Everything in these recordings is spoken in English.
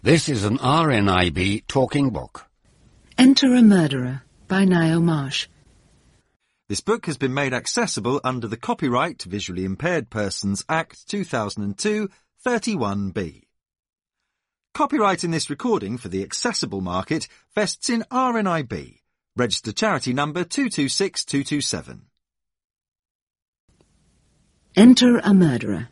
This is an RNIB talking book. Enter a Murderer by Niall Marsh. This book has been made accessible under the Copyright Visually Impaired Persons Act 2002 31B. Copyright in this recording for the accessible market vests in RNIB, registered charity number 226227. Enter a Murderer.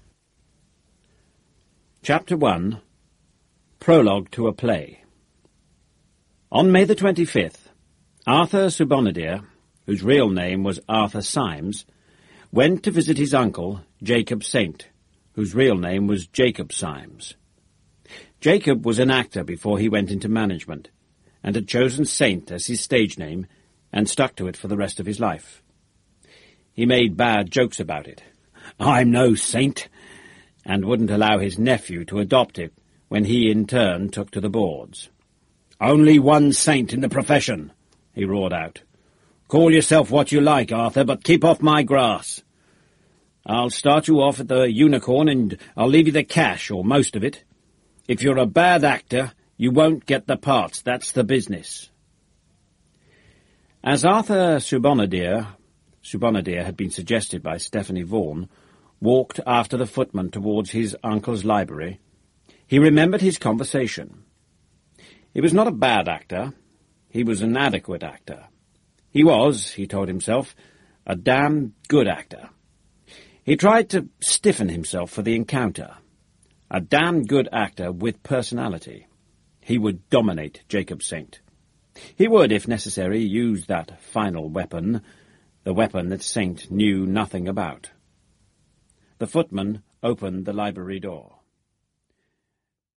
Chapter 1. Prologue to a Play. On May the 25th, Arthur Subonadier, whose real name was Arthur Symes, went to visit his uncle, Jacob Saint, whose real name was Jacob Symes. Jacob was an actor before he went into management, and had chosen Saint as his stage name, and stuck to it for the rest of his life. He made bad jokes about it. "I'm no saint," and wouldn't allow his nephew to adopt it when he in turn took to the boards. "Only one saint in the profession," he roared out. "Call yourself what you like, Arthur, but keep off my grass. I'll start you off at the Unicorn, and I'll leave you the cash, or most of it. If you're a bad actor, you won't get the parts. That's the business." As Arthur Subonadier had been suggested by Stephanie Vaughan, walked after the footman towards his uncle's library, he remembered his conversation. He was not a bad actor. He was an adequate actor. He was, he told himself, a damn good actor. He tried to stiffen himself for the encounter. A damn good actor with personality. He would dominate Jacob Saint. He would, if necessary, use that final weapon, the weapon that Saint knew nothing about. The footman opened the library door.